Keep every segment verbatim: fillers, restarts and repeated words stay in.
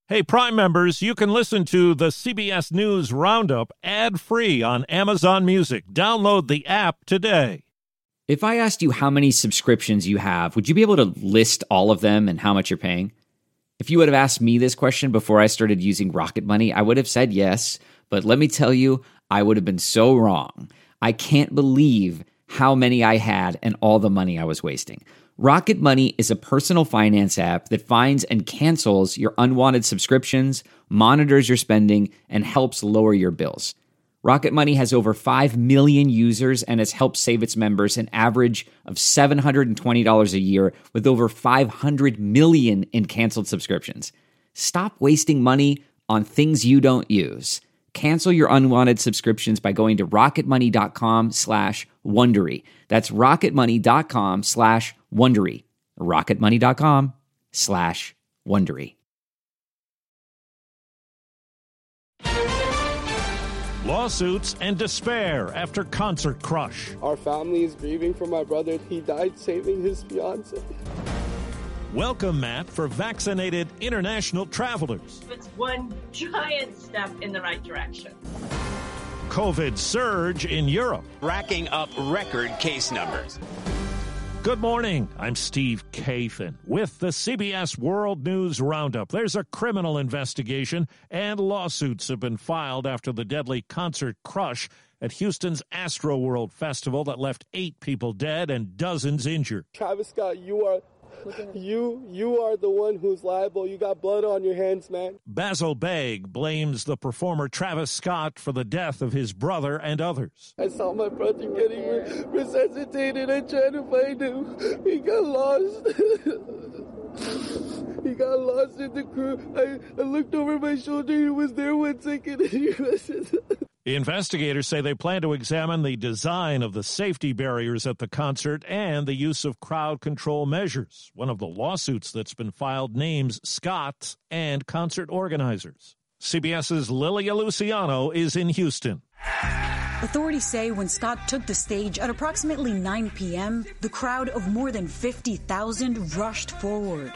Hey, Prime members, you can listen to the C B S News Roundup ad-free on Amazon Music. Download the app today. If I asked you how many subscriptions you have, would you be able to list all of them and how much you're paying? If you would have asked me this question before I started using Rocket Money, I would have said yes. But let me tell you, I would have been so wrong. I can't believe how many I had and all the money I was wasting. Rocket Money is a personal finance app that finds and cancels your unwanted subscriptions, monitors your spending, and helps lower your bills. Rocket Money has over five million users and has helped save its members an average of seven hundred twenty dollars a year with over five hundred million in canceled subscriptions. Stop wasting money on things you don't use. Cancel your unwanted subscriptions by going to rocketmoney.com slash Wondery. That's rocketmoney.com slash Wondery. rocketmoney.com slash Wondery. Lawsuits and despair after concert crush. Our family is grieving for my brother. He died saving his fiance. Welcome, Matt, for vaccinated international travelers. It's one giant step in the right direction. COVID surge in Europe. Racking up record case numbers. Good morning. I'm Steve Kathan with the C B S World News Roundup. There's a criminal investigation and lawsuits have been filed after the deadly concert crush at Houston's Astroworld Festival that left eight people dead and dozens injured. Travis Scott, you are... You you are the one who's liable. You got blood on your hands, man. Basil Begg blames the performer Travis Scott for the death of his brother and others. I saw my brother getting resuscitated. I tried to find him. He got lost. He got lost in the crew. I, I looked over my shoulder. He was there one second. And he was... Investigators say they plan to examine the design of the safety barriers at the concert and the use of crowd control measures. One of the lawsuits that's been filed names Scott and concert organizers. CBS's Lilia Luciano is in Houston. Authorities say when Scott took the stage at approximately nine p.m., the crowd of more than fifty thousand rushed forward.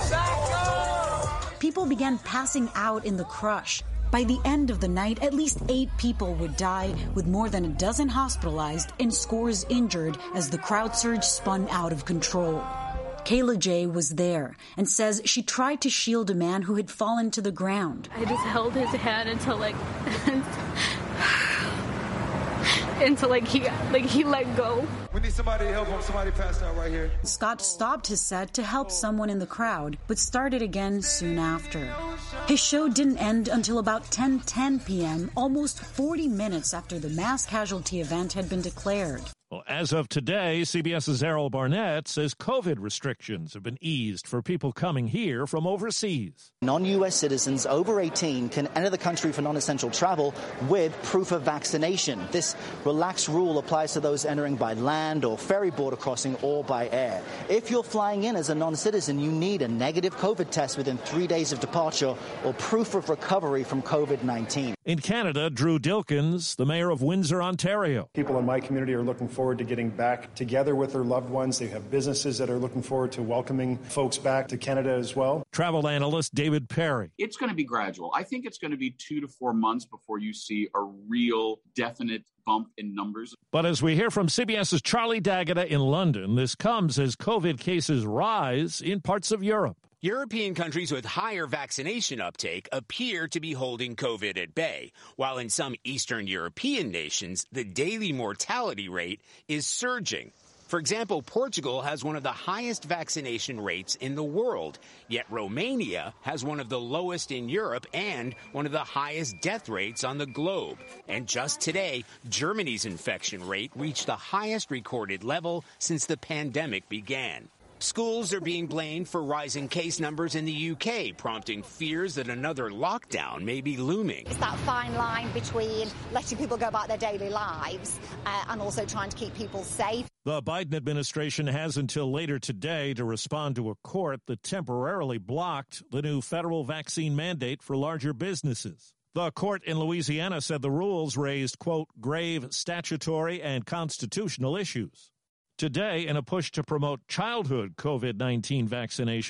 People began passing out in the crush. By the end of the night, at least eight people would die, with more than a dozen hospitalized and scores injured as the crowd surge spun out of control. Kayla J. was there and says she tried to shield a man who had fallen to the ground. I just held his hand until like until like he like he let go. We need somebody to help him. Somebody passed out right here. Scott stopped his set to help someone in the crowd, but started again soon after. His show didn't end until about ten ten p.m., almost forty minutes after the mass casualty event had been declared. Well, as of today, CBS's Errol Barnett says COVID restrictions have been eased for people coming here from overseas. Non-U S citizens over eighteen can enter the country for non-essential travel with proof of vaccination. This relaxed rule applies to those entering by land or ferry border crossing or by air. If you're flying in as a non-citizen, you need a negative COVID test within three days of departure or proof of recovery from COVID nineteen. In Canada, Drew Dilkins, the mayor of Windsor, Ontario. People in my community are looking forward to getting back together with their loved ones. They have businesses that are looking forward to welcoming folks back to Canada as well. Travel analyst David Perry. It's going to be gradual. I think it's going to be two to four months before you see a real definite bump in numbers. But as we hear from CBS's Charlie D'Agata in London, this comes as COVID cases rise in parts of Europe. European countries with higher vaccination uptake appear to be holding COVID at bay, while in some Eastern European nations, the daily mortality rate is surging. For example, Portugal has one of the highest vaccination rates in the world, yet Romania has one of the lowest in Europe and one of the highest death rates on the globe. And just today, Germany's infection rate reached the highest recorded level since the pandemic began. Schools are being blamed for rising case numbers in the U K, prompting fears that another lockdown may be looming. It's that fine line between letting people go about their daily lives uh, and also trying to keep people safe. The Biden administration has until later today to respond to a court that temporarily blocked the new federal vaccine mandate for larger businesses. The court in Louisiana said the rules raised, quote, grave statutory and constitutional issues. Today, in a push to promote childhood COVID nineteen vaccinations,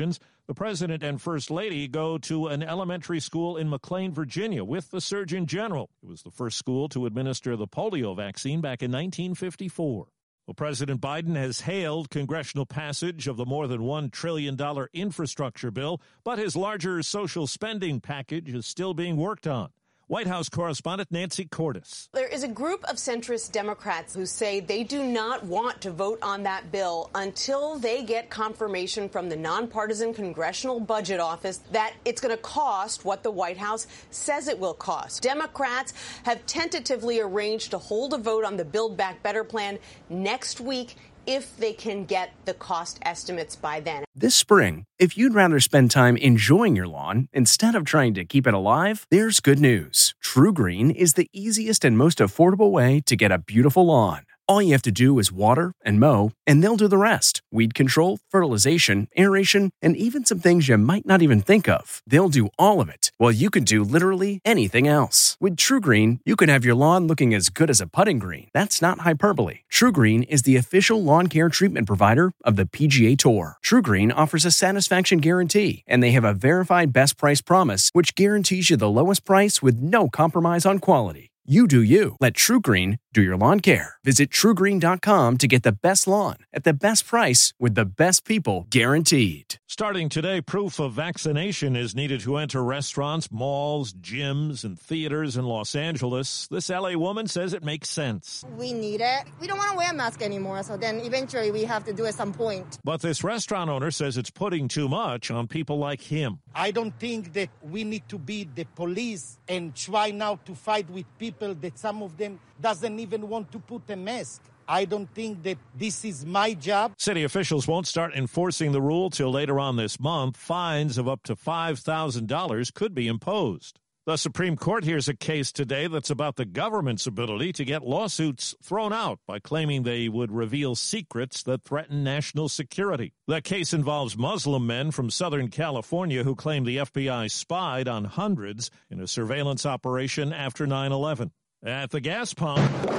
The president and first lady go to an elementary school in McLean, Virginia, with the Surgeon General. It was the first school to administer the polio vaccine back in nineteen fifty-four. Well, President Biden has hailed congressional passage of the more than one trillion dollars infrastructure bill, but his larger social spending package is still being worked on. White House correspondent Nancy Cordes. There is a group of centrist Democrats who say they do not want to vote on that bill until they get confirmation from the nonpartisan Congressional Budget Office that it's going to cost what the White House says it will cost. Democrats have tentatively arranged to hold a vote on the Build Back Better plan next week if they can get the cost estimates by then. This spring, if you'd rather spend time enjoying your lawn instead of trying to keep it alive, there's good news. True Green is the easiest and most affordable way to get a beautiful lawn. All you have to do is water and mow, and they'll do the rest. Weed control, fertilization, aeration, and even some things you might not even think of. They'll do all of it, while you can do literally anything else. With True Green, you can have your lawn looking as good as a putting green. That's not hyperbole. True Green is the official lawn care treatment provider of the P G A Tour. True Green offers a satisfaction guarantee, and they have a verified best price promise, which guarantees you the lowest price with no compromise on quality. You do you. Let True Green do your lawn care. Visit true green dot com to get the best lawn at the best price with the best people guaranteed. Starting today, proof of vaccination is needed to enter restaurants, malls, gyms, and theaters in Los Angeles. This L A woman says it makes sense. We need it. We don't want to wear a mask anymore, so then eventually we have to do it at some point. But this restaurant owner says it's putting too much on people like him. I don't think that we need to be the police and try now to fight with people that some of them doesn't even want to put a mask. I don't think that this is my job. City officials won't start enforcing the rule till later on this month. Fines of up to five thousand dollars could be imposed. The Supreme Court hears a case today that's about the government's ability to get lawsuits thrown out by claiming they would reveal secrets that threaten national security. The case involves Muslim men from Southern California who claim the F B I spied on hundreds in a surveillance operation after nine eleven. At the gas pump,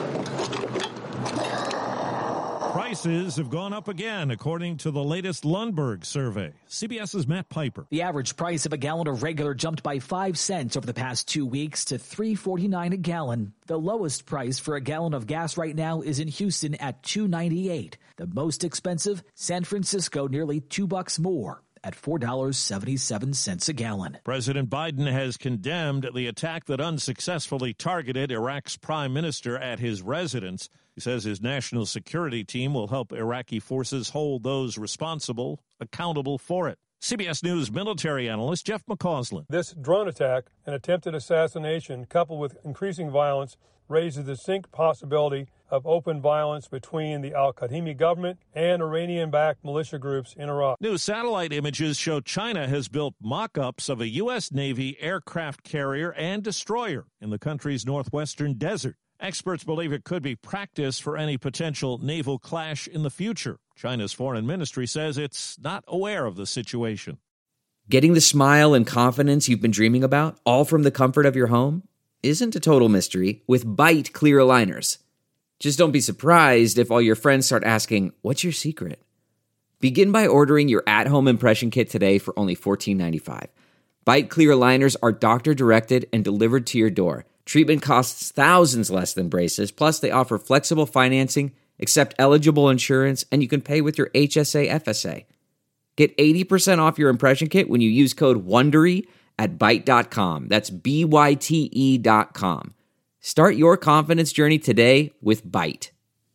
prices have gone up again, according to the latest Lundberg survey. CBS's Matt Piper. The average price of a gallon of regular jumped by five cents over the past two weeks to three forty-nine a gallon. The lowest price for a gallon of gas right now is in Houston at two ninety-eight. The most expensive, San Francisco, nearly two bucks more at four dollars and seventy-seven cents a gallon. President Biden has condemned the attack that unsuccessfully targeted Iraq's prime minister at his residence. He says his national security team will help Iraqi forces hold those responsible accountable for it. C B S News military analyst Jeff McCausland. This drone attack, an attempted assassination coupled with increasing violence, raises the distinct possibility of open violence between the al-Qadhimi government and Iranian-backed militia groups in Iraq. New satellite images show China has built mock-ups of a U S. Navy aircraft carrier and destroyer in the country's northwestern desert. Experts believe it could be practice for any potential naval clash in the future. China's foreign ministry says it's not aware of the situation. Getting the smile and confidence you've been dreaming about, all from the comfort of your home, isn't a total mystery with Byte clear aligners. Just don't be surprised if all your friends start asking, "What's your secret?" Begin by ordering your at-home impression kit today for only fourteen ninety-five. Byte clear aligners are doctor-directed and delivered to your door. Treatment costs thousands less than braces, plus they offer flexible financing, accept eligible insurance, and you can pay with your H S A F S A. Get eighty percent off your impression kit when you use code WONDERY at byte dot com. That's B Y T E dot com. Start your confidence journey today with Byte.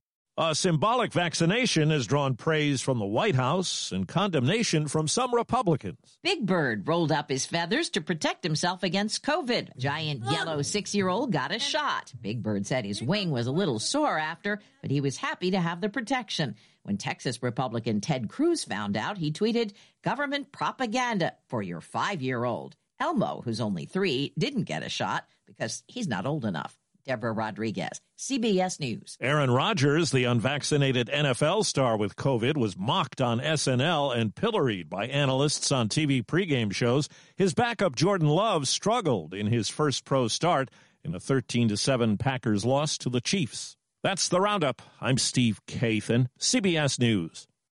A symbolic vaccination has drawn praise from the White House and condemnation from some Republicans. Big Bird rolled up his feathers to protect himself against COVID. Giant yellow six-year-old got a shot. Big Bird said his wing was a little sore after, but he was happy to have the protection. When Texas Republican Ted Cruz found out, he tweeted, "Government propaganda for your five-year-old." Elmo, who's only three, didn't get a shot because he's not old enough. Deborah Rodriguez, C B S News. Aaron Rodgers, the unvaccinated N F L star with COVID, was mocked on S N L and pilloried by analysts on T V pregame shows. His backup Jordan Love struggled in his first pro start in a thirteen to seven Packers loss to the Chiefs. That's the Roundup. I'm Steve Kathan, C B S News.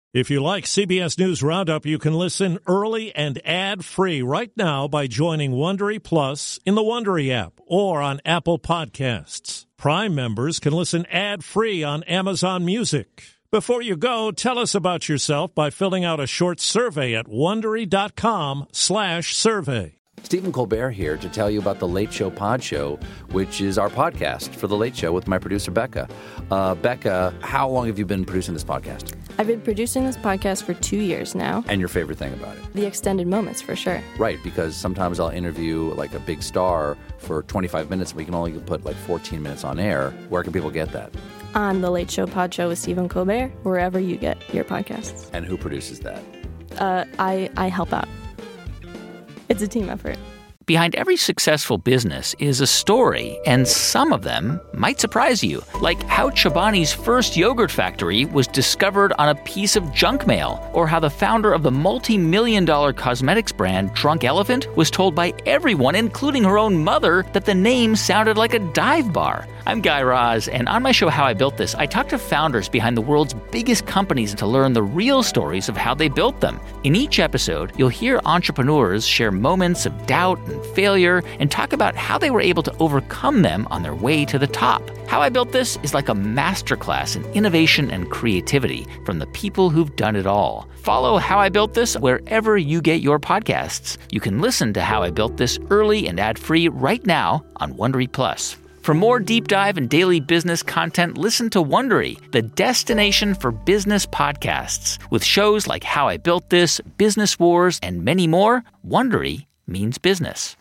If you like C B S News Roundup, you can listen early and ad-free right now by joining Wondery Plus in the Wondery app or on Apple Podcasts. Prime members can listen ad-free on Amazon Music. Before you go, tell us about yourself by filling out a short survey at Wondery.com slash survey. Stephen Colbert here to tell you about the Late Show Pod Show, which is our podcast for the Late Show with my producer, Becca. Uh, Becca, how long have you been producing this podcast? I've been producing this podcast for two years now. And your favorite thing about it? The extended moments, for sure. Right, because sometimes I'll interview like a big star for twenty-five minutes, and we can only put like fourteen minutes on air. Where can people get that? On the Late Show Pod Show with Stephen Colbert, wherever you get your podcasts. And who produces that? Uh, I, I help out. It's a team effort. Behind every successful business is a story, and some of them might surprise you. Like how Chobani's first yogurt factory was discovered on a piece of junk mail, or how the founder of the multi-million dollar cosmetics brand Drunk Elephant was told by everyone, including her own mother, that the name sounded like a dive bar. I'm Guy Raz, and on my show How I Built This, I talk to founders behind the world's biggest companies to learn the real stories of how they built them. In each episode, you'll hear entrepreneurs share moments of doubt and failure and talk about how they were able to overcome them on their way to the top. How I Built This is like a masterclass in innovation and creativity from the people who've done it all. Follow How I Built This wherever you get your podcasts. You can listen to How I Built This early and ad-free right now on Wondery Plus. For more deep dive and daily business content, listen to Wondery, the destination for business podcasts. With shows like How I Built This, Business Wars, and many more, Wondery means business.